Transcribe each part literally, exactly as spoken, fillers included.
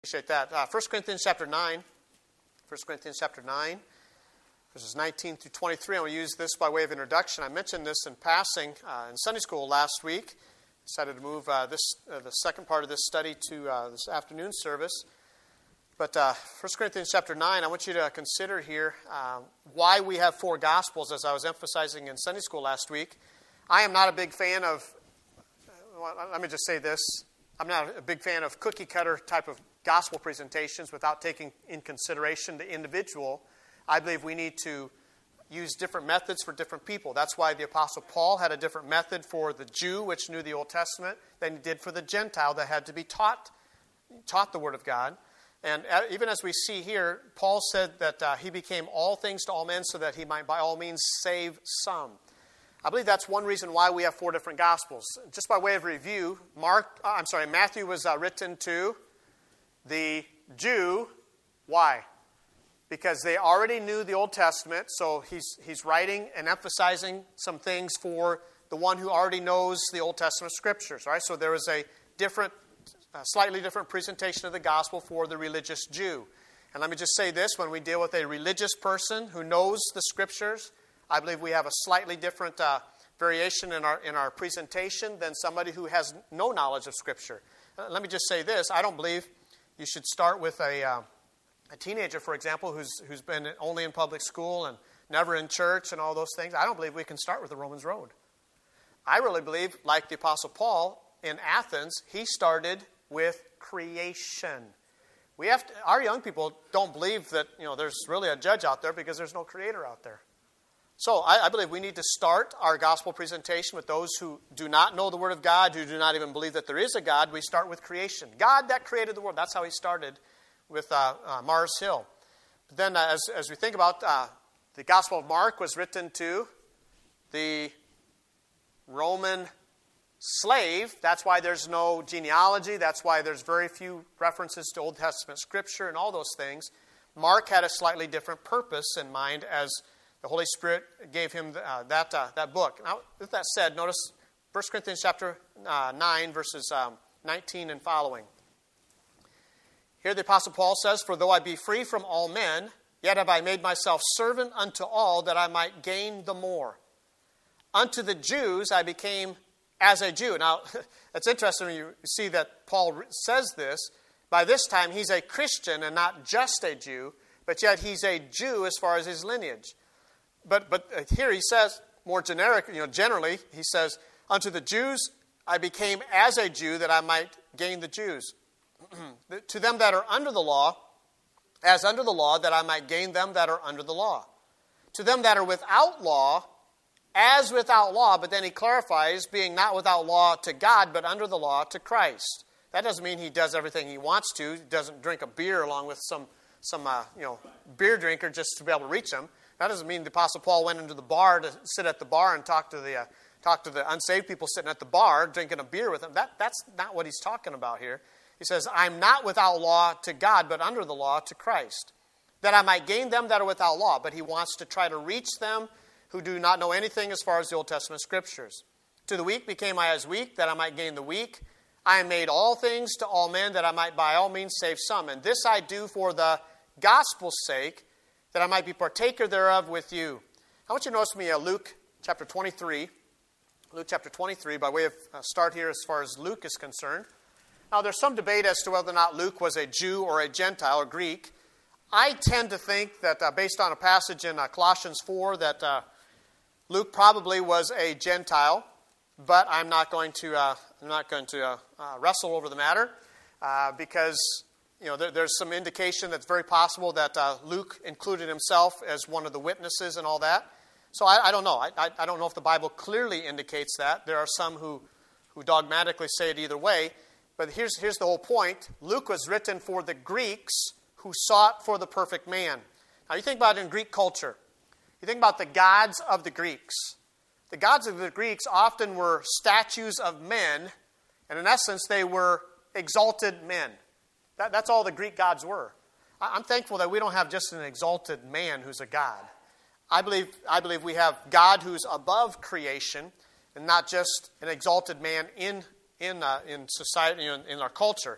Appreciate that. Uh, First Corinthians chapter nine. First Corinthians chapter nine, verses nineteen through twenty-three. I'm going to use this by way of introduction. I mentioned this in passing uh, in Sunday school last week. Decided to move uh, this uh, the second part of this study to uh, this afternoon service. But uh, First Corinthians chapter nine, I want you to consider here uh, why we have four Gospels, as I was emphasizing in Sunday school last week. I am not a big fan of, well, let me just say this, I'm not a big fan of cookie-cutter type of gospel presentations without taking in consideration the individual. I believe we need to use different methods for different people. That's why the Apostle Paul had a different method for the Jew, which knew the Old Testament, than he did for the Gentile that had to be taught, taught the Word of God. And even as we see here, Paul said that uh, he became all things to all men so that he might by all means save some. I believe that's one reason why we have four different Gospels. Just by way of review, Mark, uh, I'm sorry, Matthew was uh, written to the Jew. Why? Because they already knew the Old Testament, so he's he's writing and emphasizing some things for the one who already knows the Old Testament Scriptures. Right? So there was a different, a slightly different presentation of the gospel for the religious Jew. And let me just say this, when we deal with a religious person who knows the Scriptures, I believe we have a slightly different uh, variation in our in our presentation than somebody who has no knowledge of Scripture. Uh, let me just say this, I don't believe you should start with a uh, a teenager, for example, who's who's been only in public school and never in church and all those things. I don't believe we can start with the Romans Road. I really believe, like the Apostle Paul in Athens, he started with creation. We have to, our young people don't believe that, you know, there's really a judge out there because there's no creator out there. So I, I believe we need to start our gospel presentation with those who do not know the Word of God, who do not even believe that there is a God. We start with creation. God that created the world. That's how he started with uh, uh, Mars Hill. But then uh, as, as we think about uh, the Gospel of Mark was written to the Roman slave. That's why there's no genealogy. That's why there's very few references to Old Testament Scripture and all those things. Mark had a slightly different purpose in mind as the Holy Spirit gave him uh, that uh, that book. Now, with that said, notice First Corinthians chapter uh, nine, verses um, nineteen and following. Here the Apostle Paul says, "For though I be free from all men, yet have I made myself servant unto all, that I might gain the more. Unto the Jews I became as a Jew." Now, it's interesting when you see that Paul says this. By this time, he's a Christian and not just a Jew, but yet he's a Jew as far as his lineage. But but here he says, more generic, you know, generally, he says, "Unto the Jews I became as a Jew, that I might gain the Jews. To them that are under the law, as under the law, that I might gain them that are under the law. To them that are without law, as without law," but then he clarifies, "being not without law to God, but under the law to Christ." That doesn't mean he does everything he wants to. He doesn't drink a beer along with some, some uh, you know, beer drinker just to be able to reach him. That doesn't mean the Apostle Paul went into the bar to sit at the bar and talk to the uh, talk to the unsaved people sitting at the bar, drinking a beer with them. That, that's not what he's talking about here. He says, "I'm not without law to God, but under the law to Christ, that I might gain them that are without law." But he wants to try to reach them who do not know anything as far as the Old Testament Scriptures. "To the weak became I as weak, that I might gain the weak. I am made all things to all men, that I might by all means save some. And this I do for the gospel's sake, that I might be partaker thereof with you." I want you to notice me uh, Luke chapter twenty-three. Luke chapter twenty-three, by way of uh, start here as far as Luke is concerned. Now, there's some debate as to whether or not Luke was a Jew or a Gentile or Greek. I tend to think that, uh, based on a passage in uh, Colossians four, that uh, Luke probably was a Gentile, but I'm not going to uh, I'm not going to uh, uh, wrestle over the matter uh, because you know there, there's some indication that's very possible that uh, Luke included himself as one of the witnesses and all that. So I, I don't know. I, I, I don't know if the Bible clearly indicates that. There are some who who dogmatically say it either way. But here's, here's the whole point. Luke was written for the Greeks who sought for the perfect man. Now, you think about it in Greek culture. You think about the gods of the Greeks. The gods of the Greeks often were statues of men, and in essence, they were exalted men. That, that's all the Greek gods were. I, I'm thankful that we don't have just an exalted man who's a god. I believe, I believe we have God who's above creation, and not just an exalted man in in uh, in society, you know, in our culture.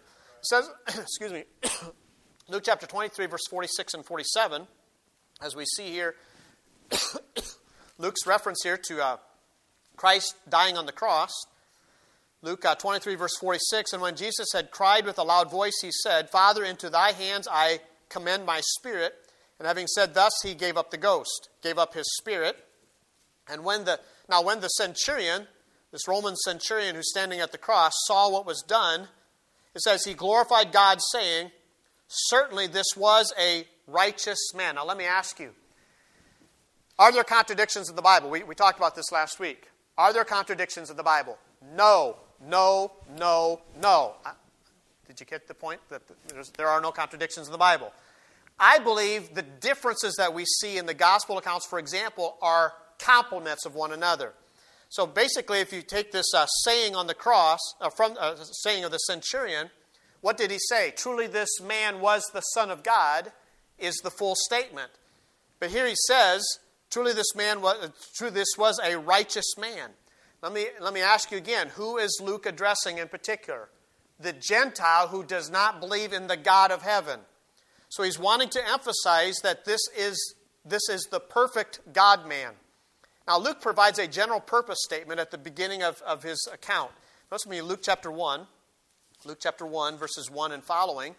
It says, excuse me, Luke chapter twenty-three, verse forty-six and forty-seven, as we see here, Luke's reference here to uh, Christ dying on the cross. Luke uh, twenty-three, verse forty-six, and when Jesus had cried with a loud voice, he said, Father, into thy hands I commend my spirit. And having said thus, he gave up the ghost, gave up his spirit. And when the now when the centurion, this Roman centurion who's standing at the cross, saw what was done, it says he glorified God, saying, certainly this was a righteous man. Now let me ask you, are there contradictions in the Bible? We, we talked about this last week. Are there contradictions in the Bible? No, no, no, no. Did you get the point? That there are no contradictions in the Bible. I believe the differences that we see in the gospel accounts, for example, are complements of one another. So basically, if you take this uh, saying on the cross, uh, from uh, saying of the centurion, what did he say? Truly this man was the Son of God, is the full statement. But here he says, truly this man was, uh, truly this was a righteous man. Let me, let me ask you again, who is Luke addressing in particular? The Gentile who does not believe in the God of heaven. So he's wanting to emphasize that this is, this is the perfect God-man. Now, Luke provides a general purpose statement at the beginning of, of his account. Notice with me Luke chapter one. Luke chapter one, verses one and following.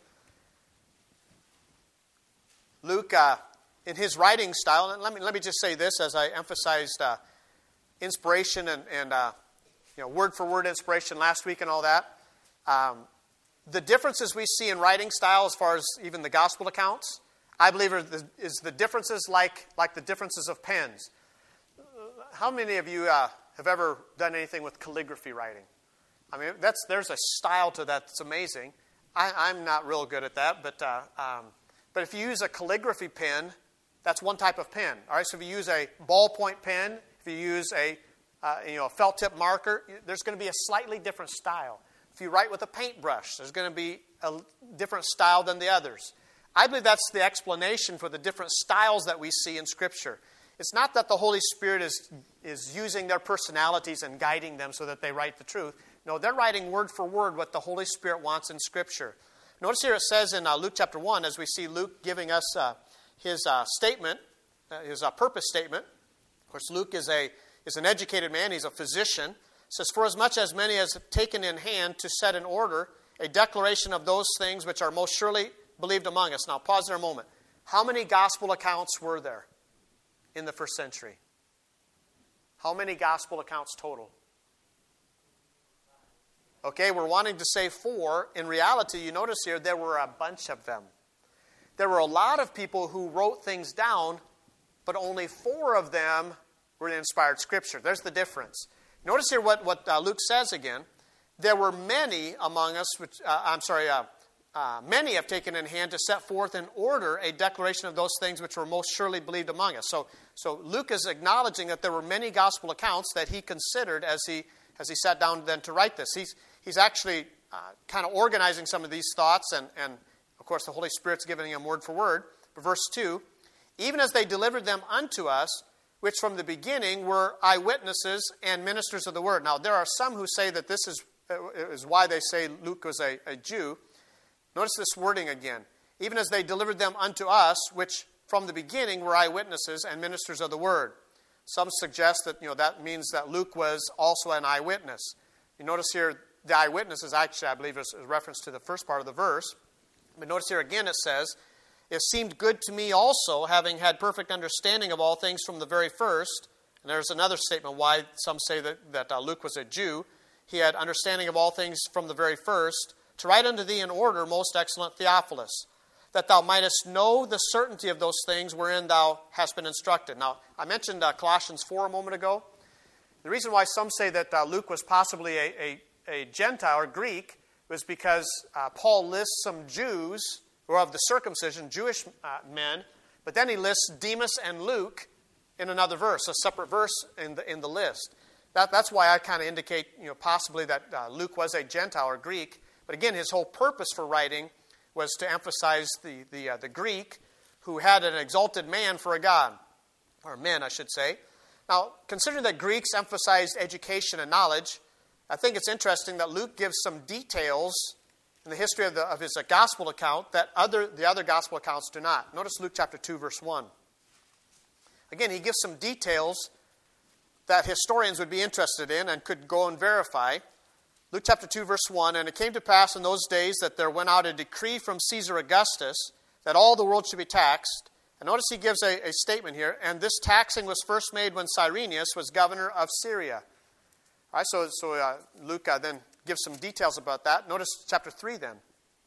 Luke, uh, in his writing style, and let me, let me just say this as I emphasized uh, inspiration and, and uh, you know, word-for-word inspiration last week and all that. Um, the differences we see in writing style as far as even the gospel accounts, I believe are the, is the differences like, like the differences of pens. How many of you uh, have ever done anything with calligraphy writing? I mean, that's there's a style to that that's amazing. I, I'm not real good at that, but uh, um, but if you use a calligraphy pen, that's one type of pen. All right, so if you use a ballpoint pen, if you use a uh, you know a felt tip marker, there's going to be a slightly different style. If you write with a paintbrush, there's going to be a different style than the others. I believe that's the explanation for the different styles that we see in Scripture. It's not that the Holy Spirit is, is using their personalities and guiding them so that they write the truth. No, they're writing word for word what the Holy Spirit wants in Scripture. Notice here it says in uh, Luke chapter one, as we see Luke giving us uh, his uh, statement, uh, his uh, purpose statement. Of course, Luke is a is an educated man. He's a physician. It says, for as much as many as taken in hand to set in order a declaration of those things which are most surely believed among us. Now, pause there a moment. How many gospel accounts were there in the first century? How many gospel accounts total? Okay, we're wanting to say four. In reality, you notice here, there were a bunch of them. There were a lot of people who wrote things down, but only four of them were in inspired Scripture. There's the difference. Notice here what, what uh, Luke says again. There were many among us, which, uh, I'm sorry, uh, Uh, many have taken in hand to set forth in order a declaration of those things which were most surely believed among us. So, so Luke is acknowledging that there were many gospel accounts that he considered as he as he sat down then to write this. He's he's actually uh, kind of organizing some of these thoughts, and, and of course the Holy Spirit's giving him word for word. But verse two, even as they delivered them unto us, which from the beginning were eyewitnesses and ministers of the word. Now there are some who say that this is, uh, is why they say Luke was a, a Jew. Notice this wording again. Even as they delivered them unto us, which from the beginning were eyewitnesses and ministers of the word. Some suggest that you know that means that Luke was also an eyewitness. You notice here the eyewitness is actually, I believe, is a reference to the first part of the verse. But notice here again it says, it seemed good to me also, having had perfect understanding of all things from the very first. And there's another statement why some say that, that uh, Luke was a Jew. He had understanding of all things from the very first, to write unto thee in order, most excellent Theophilus, that thou mightest know the certainty of those things wherein thou hast been instructed. Now, I mentioned uh, Colossians four a moment ago. The reason why some say that uh, Luke was possibly a, a, a Gentile or Greek was because uh, Paul lists some Jews who are of the circumcision, Jewish uh, men, but then he lists Demas and Luke in another verse, a separate verse in the, in the list. That, that's why I kind of indicate you know, possibly that uh, Luke was a Gentile or Greek. But again, his whole purpose for writing was to emphasize the the, uh, the Greek who had an exalted man for a god, or men, I should say. Now, considering that Greeks emphasized education and knowledge, I think it's interesting that Luke gives some details in the history of, the, of his uh, gospel account that other the other gospel accounts do not. Notice Luke chapter two, verse one. Again, he gives some details that historians would be interested in and could go and verify. Luke chapter two, verse one, "And it came to pass in those days that there went out a decree from Caesar Augustus that all the world should be taxed." And notice he gives a, a statement here, "And this taxing was first made when Cyrenius was governor of Syria." All right, so so uh, Luke uh, then gives some details about that. Notice chapter three then.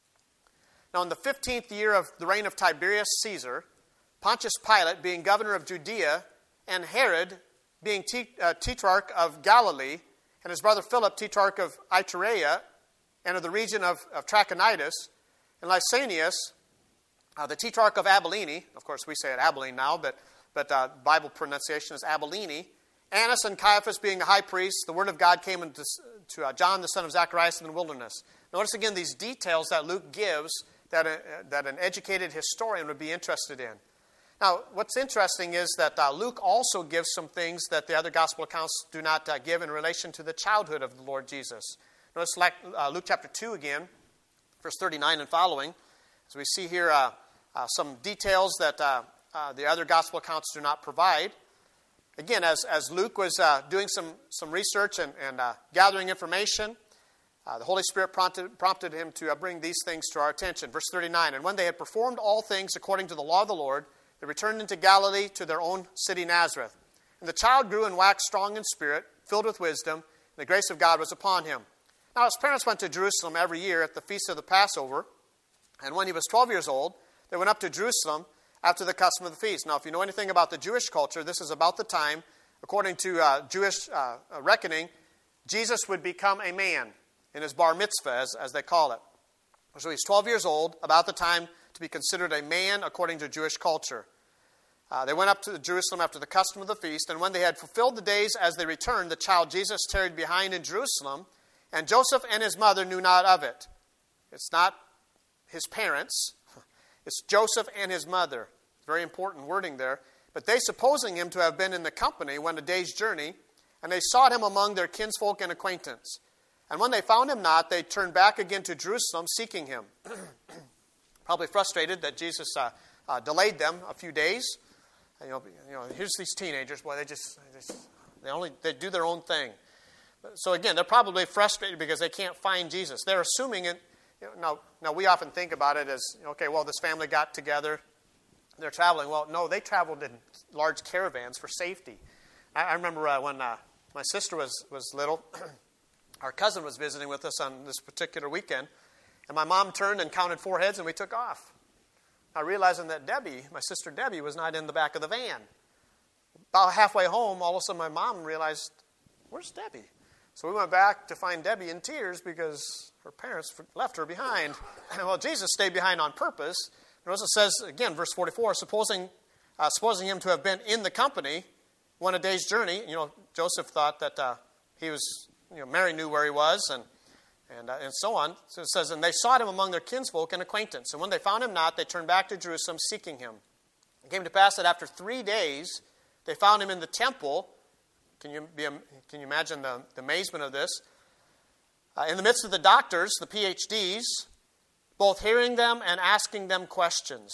"Now in the fifteenth year of the reign of Tiberius Caesar, Pontius Pilate being governor of Judea, and Herod being te- uh, tetrarch of Galilee, and his brother Philip, tetrarch of Iturea, and of the region of, of Trachonitis, and Lysanias, uh, the tetrarch of Abilene," of course we say it Abilene now, but, but uh, Bible pronunciation is Abilene, "Annas and Caiaphas being the high priests, the word of God came into, to uh, John the son of Zacharias in the wilderness." Notice again these details that Luke gives that, a, that an educated historian would be interested in. Now, what's interesting is that uh, Luke also gives some things that the other gospel accounts do not uh, give in relation to the childhood of the Lord Jesus. Notice like, uh, Luke chapter two again, verse thirty-nine and following. So we see here uh, uh, some details that uh, uh, the other gospel accounts do not provide. Again, as, as Luke was uh, doing some, some research and, and uh, gathering information, uh, the Holy Spirit prompted, prompted him to uh, bring these things to our attention. Verse thirty-nine, "And when they had performed all things according to the law of the Lord, they returned into Galilee to their own city Nazareth. And the child grew and waxed strong in spirit, filled with wisdom, and the grace of God was upon him. Now his parents went to Jerusalem every year at the feast of the Passover. And when he was twelve years old, they went up to Jerusalem after the custom of the feast." Now if you know anything about the Jewish culture, this is about the time, according to uh, Jewish uh, reckoning, Jesus would become a man in his bar mitzvah, as, as they call it. So he's twelve years old, about the time to be considered a man according to Jewish culture. Uh, they went up to Jerusalem after the custom of the feast, and when they had fulfilled the days as they returned, the child Jesus tarried behind in Jerusalem, and Joseph and his mother knew not of it. It's not his parents, it's Joseph and his mother. Very important wording there. "But they, supposing him to have been in the company, went a day's journey, and they sought him among their kinsfolk and acquaintance. And when they found him not, they turned back again to Jerusalem, seeking him." Probably frustrated that Jesus uh, uh, delayed them a few days. You know, you know, here's these teenagers. Boy, they just, they just they only they do their own thing. So again, they're probably frustrated because they can't find Jesus. They're assuming it. You know, now, now we often think about it as, okay, well, this family got together, they're traveling. Well, no, they traveled in large caravans for safety. I, I remember uh, when uh, my sister was was little, our cousin was visiting with us on this particular weekend. And my mom turned and counted four heads, and we took off. Now, realizing that Debbie, my sister Debbie, was not in the back of the van. About halfway home, all of a sudden my mom realized, where's Debbie? So we went back to find Debbie in tears because her parents left her behind. Well, Jesus stayed behind on purpose. Notice it says, again, verse forty-four, supposing, uh, supposing him to have been in the company, went a day's journey. You know, Joseph thought that uh, he was, you know, Mary knew where he was, and And, uh, and so on. So it says, "And they sought him among their kinsfolk and acquaintance. And when they found him not, they turned back to Jerusalem, seeking him. It came to pass that after three days, they found him in the temple." Can you, be, can you imagine the, the amazement of this? Uh, "in the midst of the doctors, the P H Ds, both hearing them and asking them questions."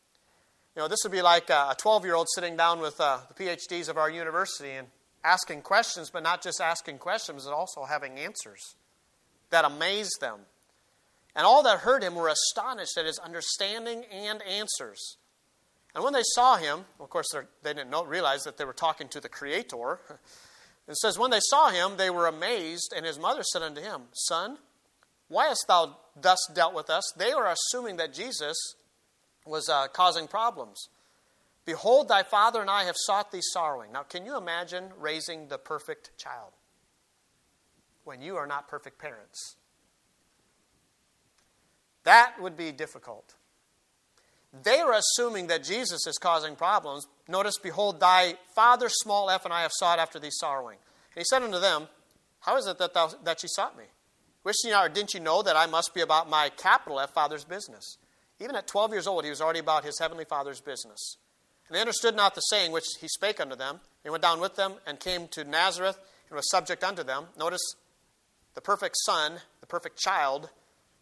You know, this would be like a twelve-year-old sitting down with uh, the P H Ds of our university and asking questions, but not just asking questions, but also having answers that amazed them. "And all that heard him were astonished at his understanding and answers. And when they saw him," of course they didn't know, realize that they were talking to the Creator. It says, "When they saw him, they were amazed, and his mother said unto him, Son, why hast thou thus dealt with us?" They were assuming that Jesus was uh, causing problems. "Behold, thy father and I have sought thee sorrowing." Now, can you imagine raising the perfect child when you are not perfect parents? That would be difficult. They are assuming that Jesus is causing problems. Notice, "Behold, thy father small f and I have sought after thee sorrowing." And he said unto them, "How is it that thou, that ye sought me? Wish ye not, or didn't you know that I must be about my capital F Father's business?" Even at twelve years old, he was already about his heavenly Father's business. "And they understood not the saying which he spake unto them. He went down with them and came to Nazareth and was subject unto them." Notice, the perfect son, the perfect child,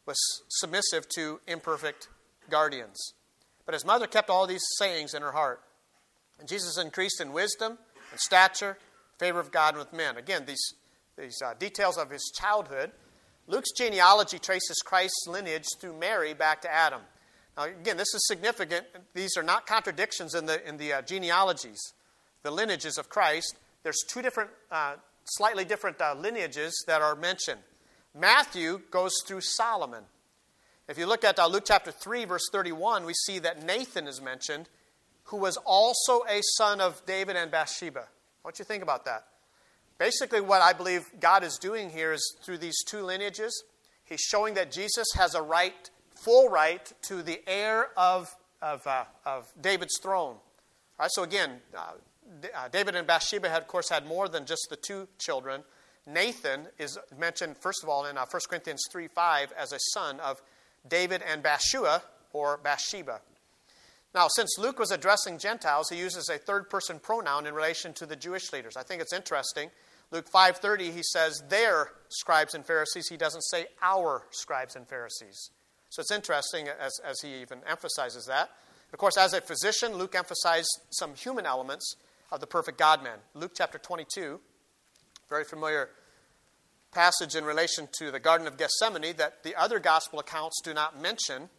was submissive to imperfect guardians. But his mother kept all these sayings in her heart. And Jesus increased in wisdom and stature, favor of God and with men. Again, these, these uh, details of his childhood. Luke's genealogy traces Christ's lineage through Mary back to Adam. Now, again, this is significant. These are not contradictions in the, in the uh, genealogies, the lineages of Christ. There's two different, uh, slightly different uh, lineages that are mentioned. Matthew goes through Solomon. If you look at uh, Luke chapter three, verse thirty-one, we see that Nathan is mentioned, who was also a son of David and Bathsheba. What do you think about that? Basically, what I believe God is doing here is through these two lineages, he's showing that Jesus has a right, full right, to the heir of, of, uh, of David's throne. All right, so again, uh, David and Bathsheba, had, of course, had more than just the two children. Nathan is mentioned, first of all, in uh, First Corinthians three five as a son of David and Bathsheba, or Bathsheba. Now, since Luke was addressing Gentiles, he uses a third-person pronoun in relation to the Jewish leaders. I think it's interesting. Luke five thirty, he says, their scribes and Pharisees. He doesn't say our scribes and Pharisees. So it's interesting as, as he even emphasizes that. Of course, as a physician, Luke emphasized some human elements of the perfect God-man. Luke chapter twenty-two, very familiar passage in relation to the Garden of Gethsemane that the other gospel accounts do not mention.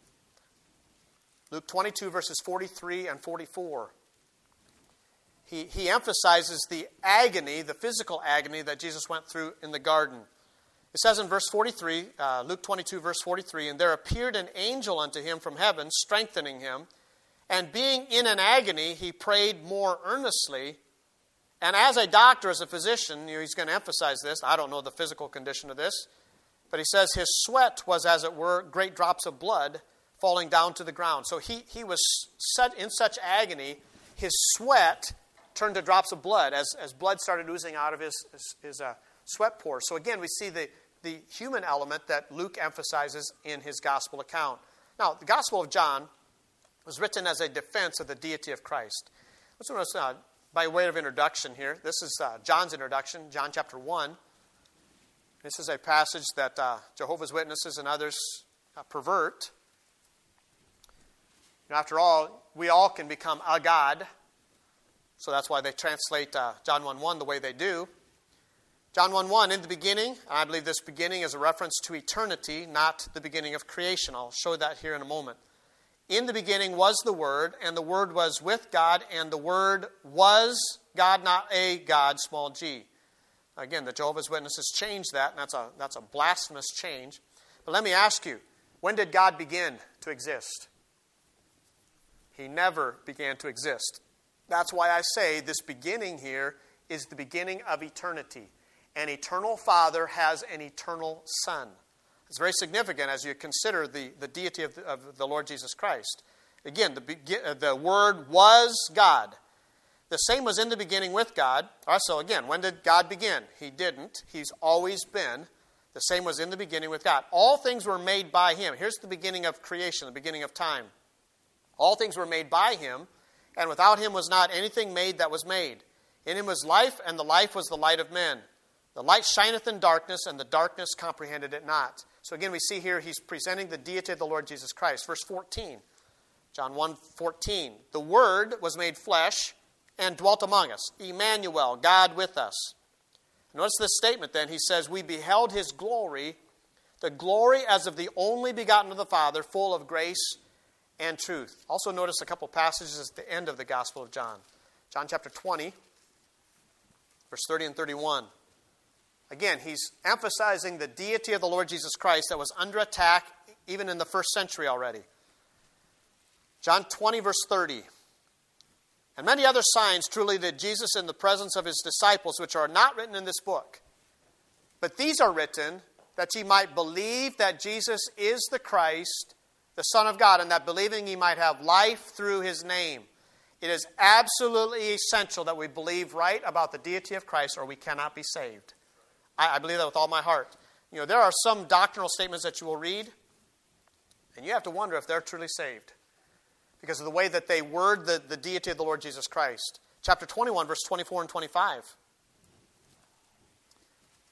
Luke twenty-two, verses forty-three and forty-four. He, he emphasizes the agony, the physical agony that Jesus went through in the garden. It says in verse forty-three, uh, Luke twenty-two, verse forty-three, and there appeared an angel unto him from heaven, strengthening him. And being in an agony, he prayed more earnestly. And as a doctor, as a physician, you know, he's going to emphasize this. I don't know the physical condition of this. But he says his sweat was, as it were, great drops of blood falling down to the ground. So he, he was set in such agony, his sweat turned to drops of blood as, as blood started oozing out of his, his, his uh, sweat pores. So again, we see the, the human element that Luke emphasizes in his gospel account. Now, the Gospel of John was written as a defense of the deity of Christ. Let's notice, uh, by way of introduction here, this is uh, John's introduction, John chapter one. This is a passage that uh, Jehovah's Witnesses and others uh, pervert. You know, after all, we all can become a God. So that's why they translate uh, John one one the way they do. John one one, in the beginning, and I believe this beginning is a reference to eternity, not the beginning of creation. I'll show that here in a moment. In the beginning was the Word, and the Word was with God, and the Word was God, not a God, small g. Again, the Jehovah's Witnesses changed that, and that's a, that's a blasphemous change. But let me ask you, when did God begin to exist? He never began to exist. That's why I say this beginning here is the beginning of eternity. An eternal Father has an eternal Son. It's very significant as you consider the, the deity of the, of the Lord Jesus Christ. Again, the, the Word was God. The same was in the beginning with God. All right, so again, when did God begin? He didn't. He's always been. The same was in the beginning with God. All things were made by Him. Here's the beginning of creation, the beginning of time. All things were made by Him, and without Him was not anything made that was made. In Him was life, and the life was the light of men. The light shineth in darkness, and the darkness comprehended it not. So again, we see here he's presenting the deity of the Lord Jesus Christ. Verse fourteen, John one fourteen. The Word was made flesh and dwelt among us. Emmanuel, God with us. Notice this statement then. He says, we beheld His glory, the glory as of the only begotten of the Father, full of grace and truth. Also notice a couple passages at the end of the Gospel of John. John chapter twenty, verse thirty and thirty-one. Again, he's emphasizing the deity of the Lord Jesus Christ that was under attack even in the first century already. John twenty, verse thirty. And many other signs truly did Jesus in the presence of His disciples, which are not written in this book. But these are written that ye might believe that Jesus is the Christ, the Son of God, and that believing ye might have life through His name. It is absolutely essential that we believe right about the deity of Christ, or we cannot be saved. I believe that with all my heart. You know, there are some doctrinal statements that you will read, and you have to wonder if they're truly saved because of the way that they word the, the deity of the Lord Jesus Christ. Chapter twenty-one, verse twenty-four and twenty-five.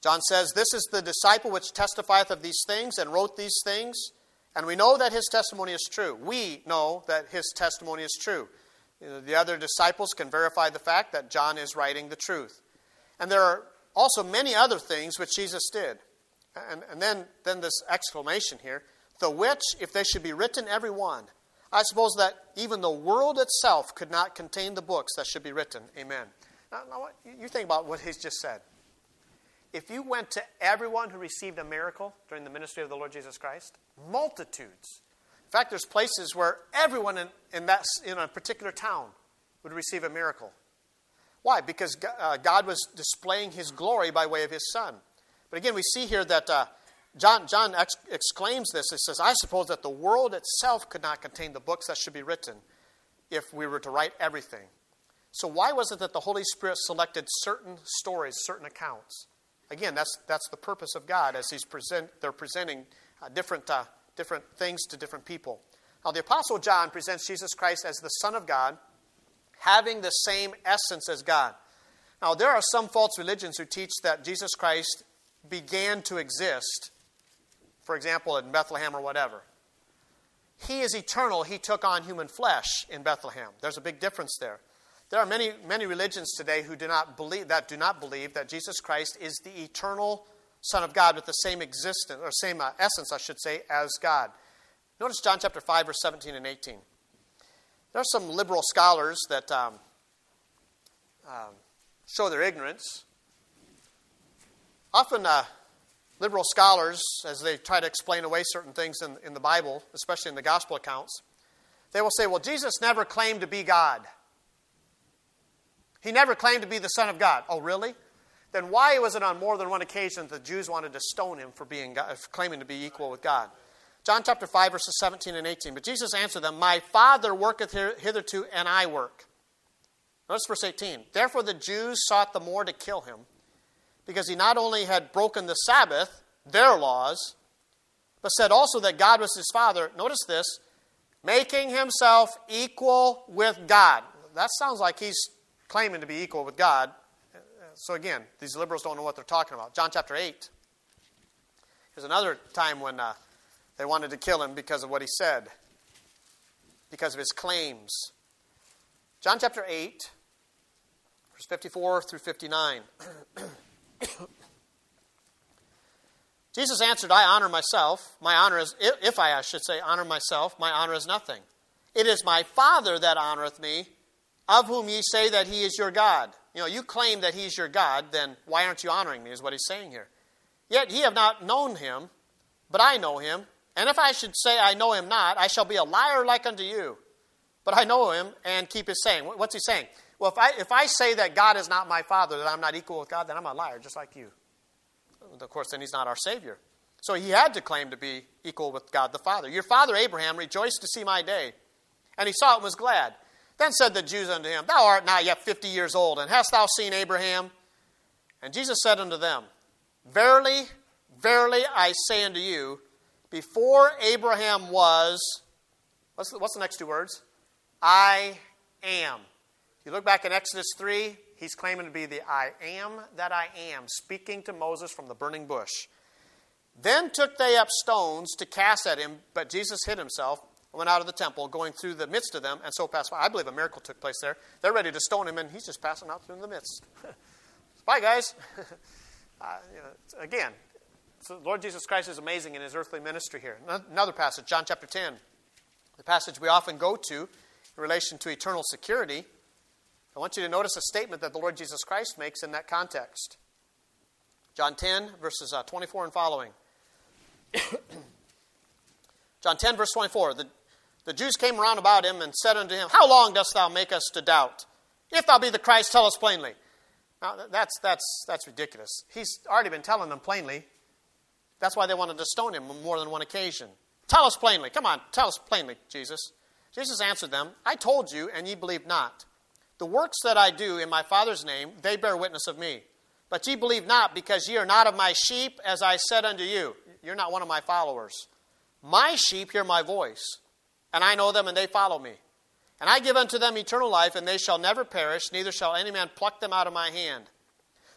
John says, "This is the disciple which testifieth of these things and wrote these things, and we know that his testimony is true." We know that his testimony is true. You know, the other disciples can verify the fact that John is writing the truth. And there are also many other things which Jesus did. And, and then, then this exclamation here, "the which, if they should be written every one," I suppose that even the world itself could not contain the books that should be written. Amen. Now, now you think about what he's just said. If you went to everyone who received a miracle during the ministry of the Lord Jesus Christ, multitudes. In fact, there's places where everyone in, in, that, in a particular town would receive a miracle. Why? Because God was displaying his glory by way of his Son. But again, we see here that uh, John, John ex- exclaims this. It says, "I suppose that the world itself could not contain the books that should be written if we were to write everything." So why was it that the Holy Spirit selected certain stories, certain accounts? Again, that's that's the purpose of God as he's present. They're presenting uh, different uh, different things to different people. Now, the Apostle John presents Jesus Christ as the Son of God, having the same essence as God. Now, there are some false religions who teach that Jesus Christ began to exist, for example, in Bethlehem or whatever. He is eternal. He took on human flesh in Bethlehem. There's a big difference there. There are many, many religions today who do not believe that do not believe that Jesus Christ is the eternal Son of God with the same existence, or same uh, essence, I should say, as God. Notice John chapter five, verse seventeen and eighteen. There are some liberal scholars that um, um, show their ignorance. Often, uh, liberal scholars, as they try to explain away certain things in, in the Bible, especially in the gospel accounts, they will say, "Well, Jesus never claimed to be God. He never claimed to be the Son of God." Oh, really? Then why was it on more than one occasion that the Jews wanted to stone him for being God, for claiming to be equal with God? John chapter five, verses seventeen and eighteen. "But Jesus answered them, My Father worketh hitherto, and I work." Notice verse eighteen. "Therefore the Jews sought the more to kill him, because he not only had broken the Sabbath, their laws, but said also that God was his Father." Notice this, "making himself equal with God." That sounds like he's claiming to be equal with God. So again, these liberals don't know what they're talking about. John chapter eight. There's another time when uh, they wanted to kill him because of what he said, because of his claims. John chapter eight, verse fifty-four through fifty-nine. Jesus answered, "I honor myself. My honor is, if I, I should say, honor myself, my honor is nothing. It is my Father that honoreth me, of whom ye say that he is your God." You know, you claim that he's your God, then why aren't you honoring me, is what he's saying here. "Yet ye have not known him, but I know him. And if I should say I know him not, I shall be a liar like unto you. But I know him and keep his saying." What's he saying? Well, if I if I say that God is not my Father, that I'm not equal with God, then I'm a liar, just like you. Of course, then he's not our Savior. So he had to claim to be equal with God the Father. "Your father Abraham rejoiced to see my day, and he saw it and was glad. Then said the Jews unto him, Thou art not yet fifty years old, and hast thou seen Abraham? And Jesus said unto them, Verily, verily, I say unto you, before Abraham was," what's the, what's the next two words? "I am." If you look back in Exodus three, he's claiming to be the I am that I am, speaking to Moses from the burning bush. "Then took they up stones to cast at him, but Jesus hid himself, went out of the temple, going through the midst of them, and so passed by." I believe a miracle took place there. They're ready to stone him, and he's just passing out through the midst. Bye, guys. uh, you know, again, so Lord Jesus Christ is amazing in his earthly ministry here. Another passage, John chapter ten, the passage we often go to in relation to eternal security. I want you to notice a statement that the Lord Jesus Christ makes in that context. John ten, verses uh, twenty-four and following. John ten, verse twenty-four. The, the Jews came around about him and said unto him, How long dost thou make us to doubt? If thou be the Christ, tell us plainly. Now, that's, that's, that's ridiculous. He's already been telling them plainly. That's why they wanted to stone him on more than one occasion. Tell us plainly. Come on, tell us plainly, Jesus. Jesus answered them, I told you, and ye believe not. The works that I do in my Father's name, they bear witness of me. But ye believe not, because ye are not of my sheep, as I said unto you. You're not one of my followers. My sheep hear my voice, and I know them, and they follow me. And I give unto them eternal life, and they shall never perish, neither shall any man pluck them out of my hand.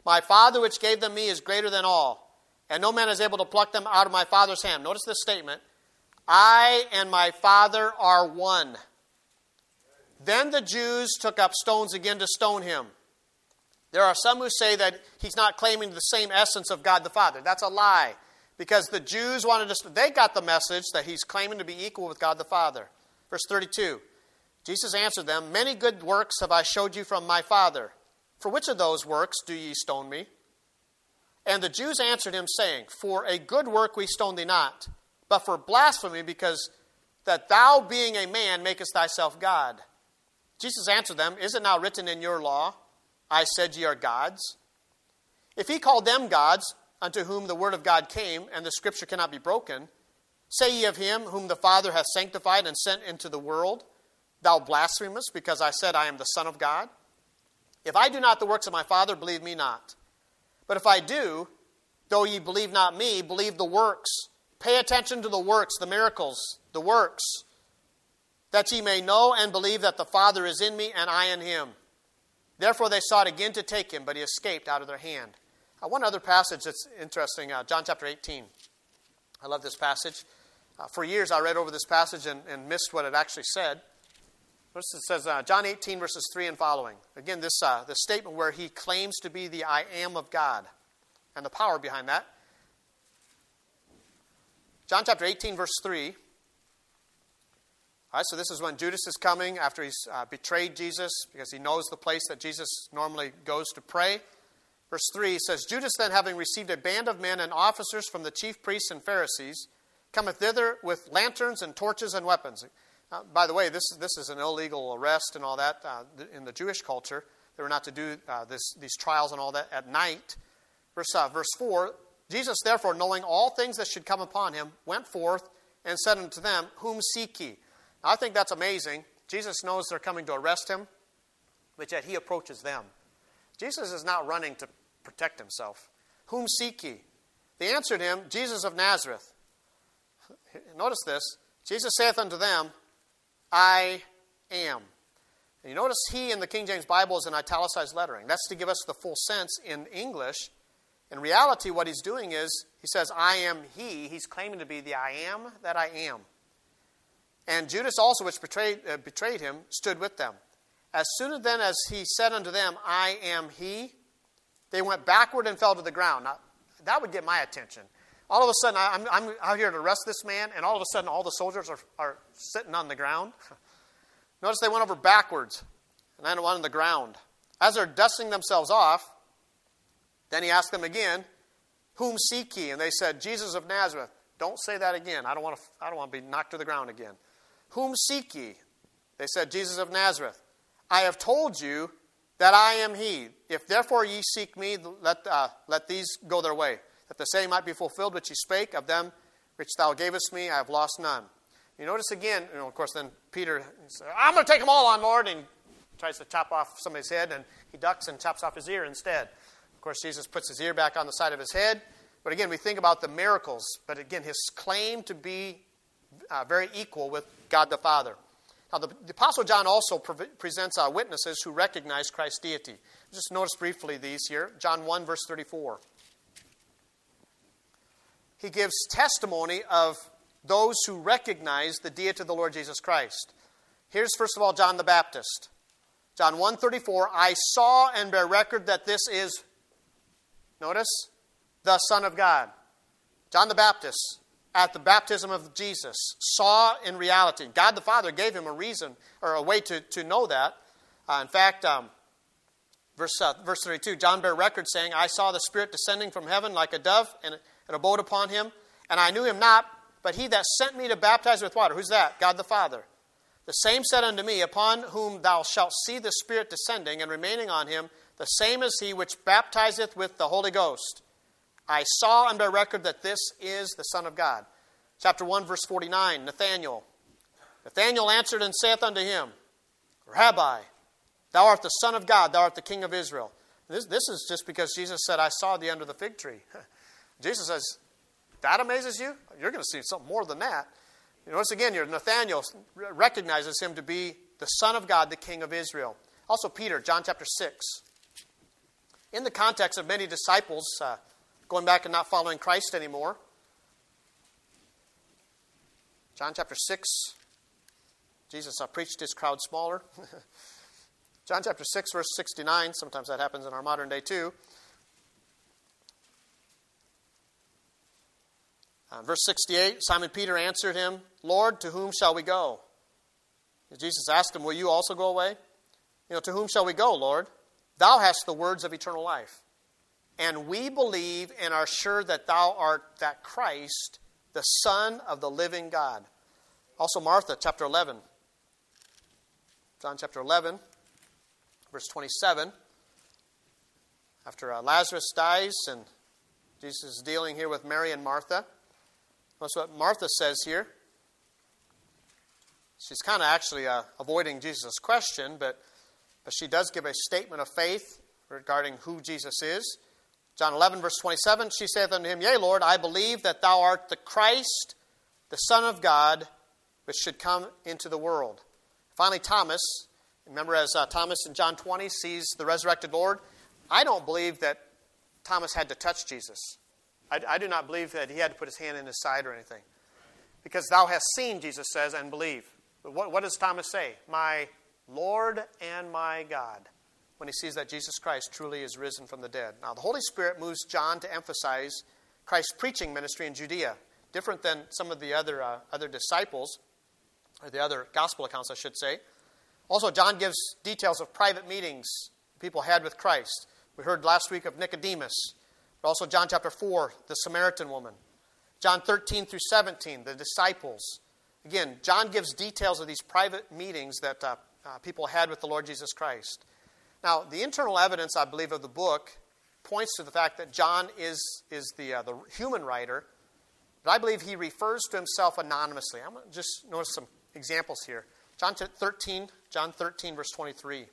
My Father which gave them me is greater than all, and no man is able to pluck them out of my Father's hand. Notice this statement. I and my Father are one. Then the Jews took up stones again to stone him. There are some who say that he's not claiming the same essence of God the Father. That's a lie. Because the Jews wanted to, they got the message that he's claiming to be equal with God the Father. Verse thirty-two, Jesus answered them, Many good works have I showed you from my Father. For which of those works do ye stone me? And the Jews answered him, saying, For a good work we stone thee not, but for blasphemy, because that thou being a man makest thyself God. Jesus answered them, Is it not written in your law, I said ye are gods? If he called them gods, unto whom the word of God came, and the scripture cannot be broken, say ye of him whom the Father hath sanctified and sent into the world, Thou blasphemest, because I said I am the Son of God? If I do not the works of my Father, believe me not. But if I do, though ye believe not me, believe the works. Pay attention to the works, the miracles, the works, that ye may know and believe that the Father is in me and I in him. Therefore they sought again to take him, but he escaped out of their hand. Uh, one other passage that's interesting, uh, John chapter eighteen. I love this passage. Uh, for years I read over this passage and, and missed what it actually said. Notice it says uh, John eighteen verses three and following. Again, this uh, the statement where he claims to be the I am of God and the power behind that. John chapter eighteen verse three. All right, so this is when Judas is coming after he's uh, betrayed Jesus because he knows the place that Jesus normally goes to pray. Verse three says, Judas then, having received a band of men and officers from the chief priests and Pharisees, cometh thither with lanterns and torches and weapons. Uh, by the way, this, this is an illegal arrest and all that uh, in the Jewish culture. They were not to do uh, this, these trials and all that at night. Verse, uh, verse four, Jesus therefore, knowing all things that should come upon him, went forth and said unto them, Whom seek ye? Now, I think that's amazing. Jesus knows they're coming to arrest him, but yet he approaches them. Jesus is not running to protect himself. Whom seek ye? They answered him, Jesus of Nazareth. Notice this. Jesus saith unto them, I am. And you notice he in the King James Bible is in italicized lettering. That's to give us the full sense in English. In reality, what he's doing is, he says, I am he. He's claiming to be the I am that I am. And Judas also, which betrayed, uh, betrayed him, stood with them. As soon then as he said unto them, I am he, they went backward and fell to the ground. Now, that would get my attention. All of a sudden, I'm, I'm out here to arrest this man, and all of a sudden, all the soldiers are, are sitting on the ground. Notice they went over backwards, and then went on the ground. As they're dusting themselves off, then he asked them again, Whom seek ye? And they said, Jesus of Nazareth. Don't say that again. I don't want to, I don't want to be knocked to the ground again. Whom seek ye? They said, Jesus of Nazareth. I have told you that I am he. If therefore ye seek me, let, uh, let these go their way, that the saying might be fulfilled which he spake, of them which thou gavest me, I have lost none. You notice again, you know, of course, then Peter says, I'm going to take them all on, Lord, and he tries to chop off somebody's head, and he ducks and chops off his ear instead. Of course, Jesus puts his ear back on the side of his head. But again, we think about the miracles, but again, his claim to be uh, very equal with God the Father. Now, the, the Apostle John also pre- presents uh, witnesses who recognize Christ's deity. Just notice briefly these here. John one, verse thirty-four. He gives testimony of those who recognize the deity of the Lord Jesus Christ. Here's, first of all, John the Baptist. John one thirty-four, I saw and bear record that this is, notice, the Son of God. John the Baptist, at the baptism of Jesus, saw in reality. God the Father gave him a reason, or a way to, to know that. Uh, in fact, um, verse, uh, verse thirty-two, John bare record saying, I saw the Spirit descending from heaven like a dove, and it abode upon him. And I knew him not, but he that sent me to baptize with water. Who's that? God the Father. The same said unto me, Upon whom thou shalt see the Spirit descending and remaining on him, the same is he which baptizeth with the Holy Ghost. I saw and bear record that this is the Son of God. Chapter one, verse forty-nine, Nathanael. Nathanael answered and saith unto him, Rabbi, thou art the Son of God, thou art the King of Israel. This, this is just because Jesus said, I saw thee under the fig tree. Jesus says, that amazes you? You're going to see something more than that. You notice again here, Nathanael recognizes him to be the Son of God, the King of Israel. Also Peter, John chapter six. in the context of many disciples uh, going back and not following Christ anymore. John chapter six, Jesus uh, preached his crowd smaller. John chapter six, verse sixty-nine, sometimes that happens in our modern day too. Uh, verse sixty-eight, Simon Peter answered him, Lord, to whom shall we go? And Jesus asked him, will you also go away? You know, to whom shall we go, Lord? Thou hast the words of eternal life. And we believe and are sure that thou art that Christ, the Son of the living God. Also Martha, chapter eleven. John chapter eleven, verse twenty-seven. After uh, Lazarus dies and Jesus is dealing here with Mary and Martha. That's what Martha says here. She's kind of actually uh, avoiding Jesus' question, but, but she does give a statement of faith regarding who Jesus is. John eleven, verse twenty-seven, she saith unto him, Yea, Lord, I believe that thou art the Christ, the Son of God, which should come into the world. Finally, Thomas, remember as uh, Thomas in John twenty sees the resurrected Lord, I don't believe that Thomas had to touch Jesus. I, I do not believe that he had to put his hand in his side or anything. Because thou hast seen, Jesus says, and believe. But what, what does Thomas say? My Lord and my God. When he sees that Jesus Christ truly is risen from the dead. Now, the Holy Spirit moves John to emphasize Christ's preaching ministry in Judea, different than some of the other uh, other disciples, or the other gospel accounts, I should say. Also, John gives details of private meetings people had with Christ. We heard last week of Nicodemus, but also John chapter four, the Samaritan woman. John thirteen through seventeen, the disciples. Again, John gives details of these private meetings that uh, uh, people had with the Lord Jesus Christ. Now, the internal evidence, I believe, of the book points to the fact that John is, is the, uh, the human writer, but I believe he refers to himself anonymously. I'm going to just notice some examples here. John thirteen, John thirteen, verse twenty-three.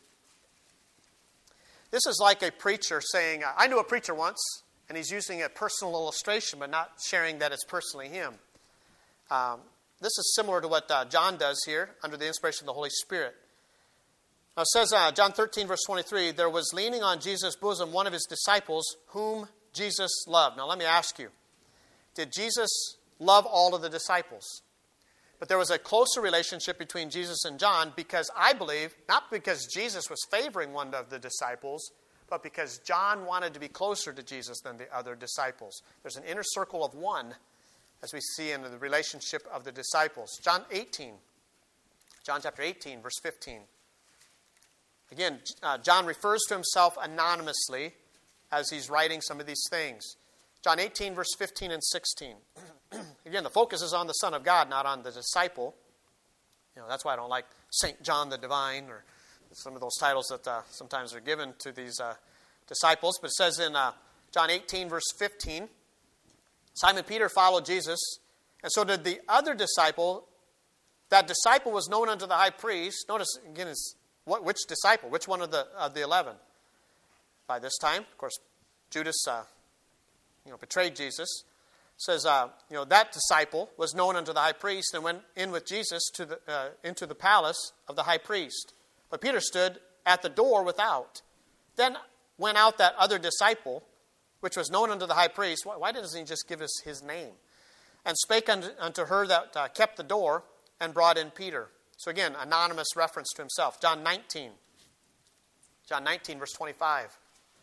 This is like a preacher saying, I knew a preacher once, and he's using a personal illustration, but not sharing that it's personally him. Um, this is similar to what uh, John does here, under the inspiration of the Holy Spirit. Now it says, uh, John thirteen, verse twenty-three, there was leaning on Jesus' bosom one of his disciples, whom Jesus loved. Now let me ask you, did Jesus love all of the disciples? But there was a closer relationship between Jesus and John because I believe, not because Jesus was favoring one of the disciples, but because John wanted to be closer to Jesus than the other disciples. There's an inner circle of one, as we see in the relationship of the disciples. John eighteen, John chapter eighteen, verse fifteen. Again, uh, John refers to himself anonymously as he's writing some of these things. John eighteen, verse fifteen and sixteen. Again, the focus is on the Son of God, not on the disciple. You know, that's why I don't like Saint John the Divine or some of those titles that uh, sometimes are given to these uh, disciples. But it says in uh, John eighteen, verse fifteen, Simon Peter followed Jesus, and so did the other disciple. That disciple was known unto the high priest. Notice, again, it's What, which disciple? Which one of the of the eleven? By this time, of course, Judas, uh, you know, betrayed Jesus. It says, uh, you know, that disciple was known unto the high priest and went in with Jesus to the uh, into the palace of the high priest. But Peter stood at the door without. Then went out that other disciple, which was known unto the high priest. Why, why doesn't he just give us his name? And spake unto, unto her that uh, kept the door, and brought in Peter. So again, anonymous reference to himself. John nineteen. John nineteen, verse twenty-five.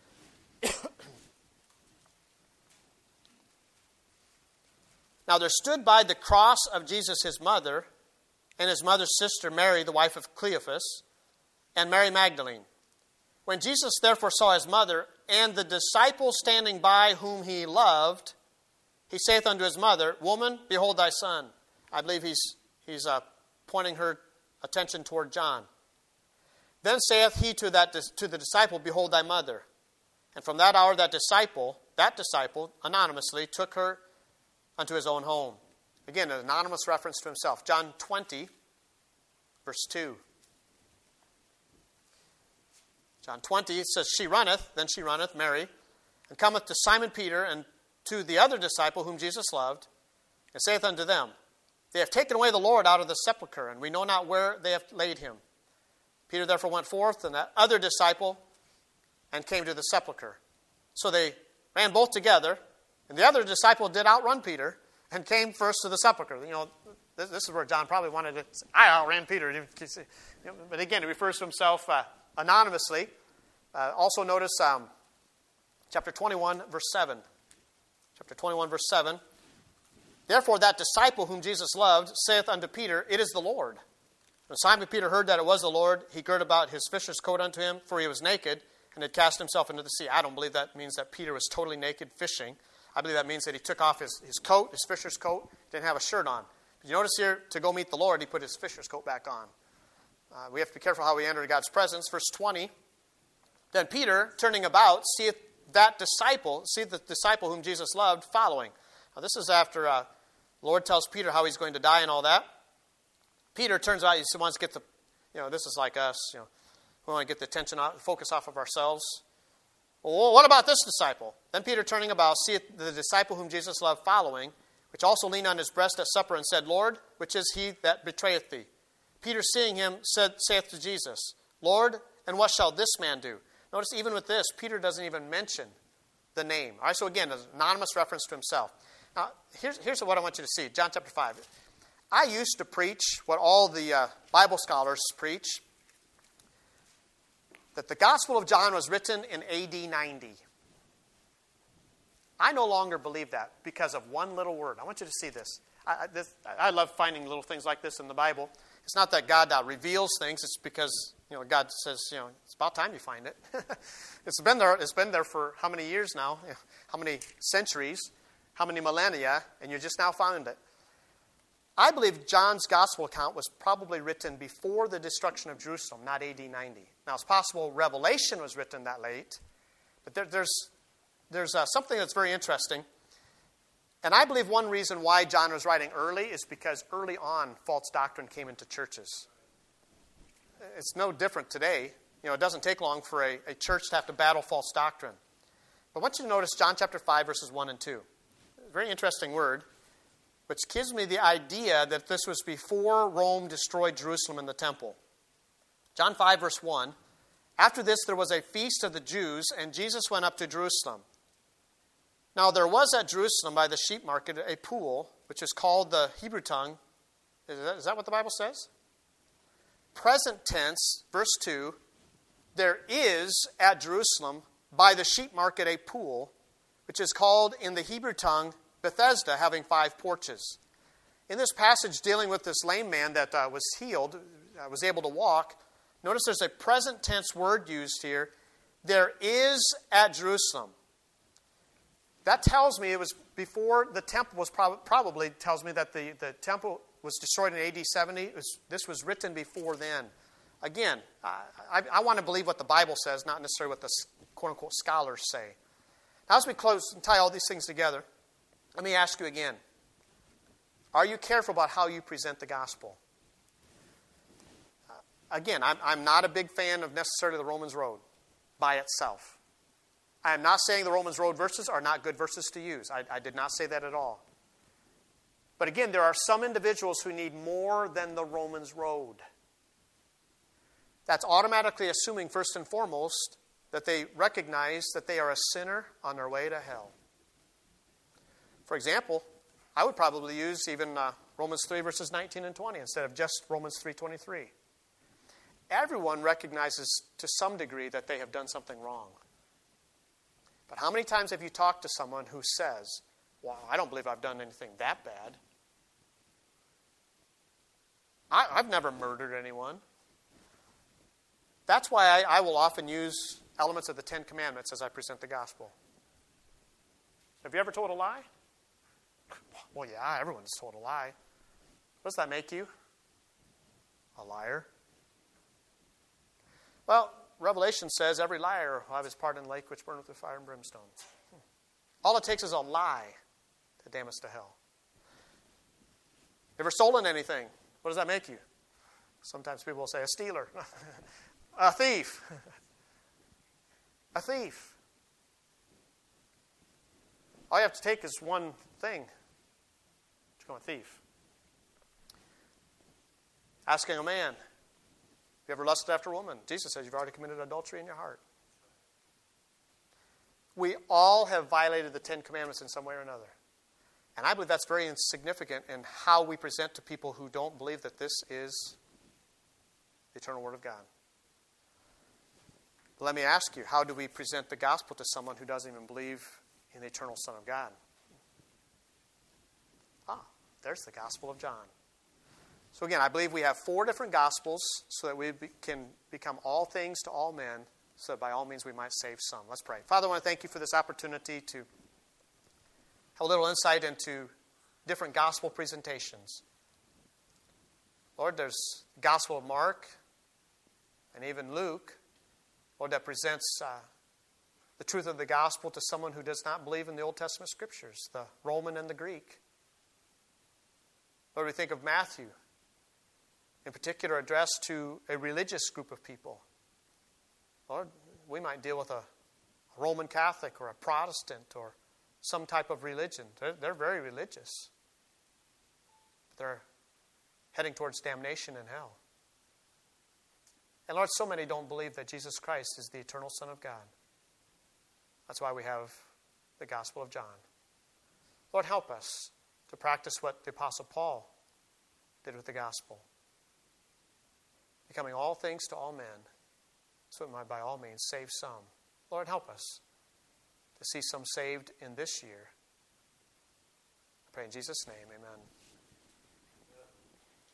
Now there stood by the cross of Jesus his mother, and his mother's sister Mary, the wife of Cleophas, and Mary Magdalene. When Jesus therefore saw his mother, and the disciple standing by whom he loved, he saith unto his mother, Woman, behold thy son. I believe he's, he's uh, pointing her attention toward John. Then saith he to that to the disciple, Behold thy mother. And from that hour that disciple, that disciple, anonymously, took her unto his own home. Again, an anonymous reference to himself. John twenty, verse two. John twenty, it says, She runneth, then she runneth, Mary, and cometh to Simon Peter and to the other disciple whom Jesus loved, and saith unto them, They have taken away the Lord out of the sepulchre, and we know not where they have laid him. Peter therefore went forth, and that other disciple, and came to the sepulchre. So they ran both together, and the other disciple did outrun Peter and came first to the sepulchre. You know, this, this is where John probably wanted to say, I outran Peter. You know, but again, he refers to himself uh, anonymously. Uh, also notice um, chapter twenty-one, verse seven. Chapter twenty-one, verse seven. Therefore that disciple whom Jesus loved saith unto Peter, It is the Lord. When Simon Peter heard that it was the Lord, he girded about his fisher's coat unto him, for he was naked, and had cast himself into the sea. I don't believe that means that Peter was totally naked fishing. I believe that means that he took off his, his coat, his fisher's coat, didn't have a shirt on. But you notice here, to go meet the Lord, he put his fisher's coat back on. Uh, we have to be careful how we enter God's presence. Verse twenty. Then Peter, turning about, seeth that disciple, seeth the disciple whom Jesus loved, following. Now this is after uh, the Lord tells Peter how he's going to die and all that. Peter turns out, he wants to get the, you know, this is like us, you know, we want to get the attention off, focus off of ourselves. Well, what about this disciple? Then Peter, turning about, seeth the disciple whom Jesus loved following, which also leaned on his breast at supper and said, Lord, which is he that betrayeth thee? Peter, seeing him, said, saith to Jesus, Lord, and what shall this man do? Notice even with this, Peter doesn't even mention the name. All right, so again, an anonymous reference to himself. Now, here's, here's what I want you to see. John chapter five. I used to preach what all the uh, Bible scholars preach, that the Gospel of John was written in A D ninety. I no longer believe that because of one little word. I want you to see this. I, I, this, I love finding little things like this in the Bible. It's not that God uh, reveals things. It's because, you know, God says, you know, it's about time you find it. It's been there. It's been there for how many years now? How many centuries? How many millennia? And you just now found it. I believe John's gospel account was probably written before the destruction of Jerusalem, not A D ninety. Now, it's possible Revelation was written that late, but there, there's there's uh, something that's very interesting. And I believe one reason why John was writing early is because early on, false doctrine came into churches. It's no different today. You know, it doesn't take long for a, a church to have to battle false doctrine. But I want you to notice John chapter five, verses one and two. A very interesting word, which gives me the idea that this was before Rome destroyed Jerusalem and the temple. John five, verse one. After this, there was a feast of the Jews, and Jesus went up to Jerusalem. Now, there was at Jerusalem by the sheep market a pool, which is called the Hebrew tongue. Is that, is that what the Bible says? Present tense, verse two. There is at Jerusalem by the sheep market a pool, which is called in the Hebrew tongue Bethesda, having five porches. In this passage dealing with this lame man that uh, was healed, uh, was able to walk, notice there's a present tense word used here. There is at Jerusalem. That tells me it was before the temple was prob- probably tells me that the, the temple was destroyed in A D seventy. It was, this was written before then. Again, I, I, I want to believe what the Bible says, not necessarily what the quote-unquote scholars say. Now, as we close and tie all these things together, let me ask you again. Are you careful about how you present the gospel? Uh, again, I'm, I'm not a big fan of necessarily the Romans Road by itself. I am not saying the Romans Road verses are not good verses to use. I, I did not say that at all. But again, there are some individuals who need more than the Romans Road. That's automatically assuming, first and foremost, that they recognize that they are a sinner on their way to hell. For example, I would probably use even uh, Romans three, verses nineteen and twenty, instead of just Romans three twenty-three. Everyone recognizes to some degree that they have done something wrong. But how many times have you talked to someone who says, well, I don't believe I've done anything that bad. I, I've never murdered anyone. That's why I, I will often use elements of the Ten Commandments as I present the gospel. Have you ever told a lie? Well, yeah, everyone's told a lie. What does that make you? A liar. Well, Revelation says every liar will have his part in the lake which burneth with fire and brimstone. All it takes is a lie to damn us to hell. Ever stolen anything? What does that make you? Sometimes people will say a stealer. A thief. A thief. All you have to take is one thing to become a thief. Asking a man, you ever lusted after a woman? Jesus says you've already committed adultery in your heart. we all have violated the Ten Commandments in some way or another. And I believe that's very insignificant in how we present to people who don't believe that this is the eternal Word of God. But let me ask you, how do we present the gospel to someone who doesn't even believe in the eternal Son of God? Ah, there's the Gospel of John. So again, I believe we have four different Gospels so that we be, can become all things to all men, so that by all means we might save some. Let's pray. Father, I want to thank you for this opportunity to have a little insight into different gospel presentations. Lord, there's the Gospel of Mark and even Luke, Lord, that presents uh, the truth of the gospel to someone who does not believe in the Old Testament Scriptures, the Roman and the Greek. Lord, we think of Matthew, in particular addressed to a religious group of people. Lord, we might deal with a Roman Catholic or a Protestant or some type of religion. They're, they're very religious. They're heading towards damnation and hell. And Lord, so many don't believe that Jesus Christ is the eternal Son of God. That's why we have the Gospel of John. Lord, help us to practice what the Apostle Paul did with the gospel. Becoming all things to all men, so it might by all means save some. Lord, help us to see some saved in this year. I pray in Jesus' name, amen.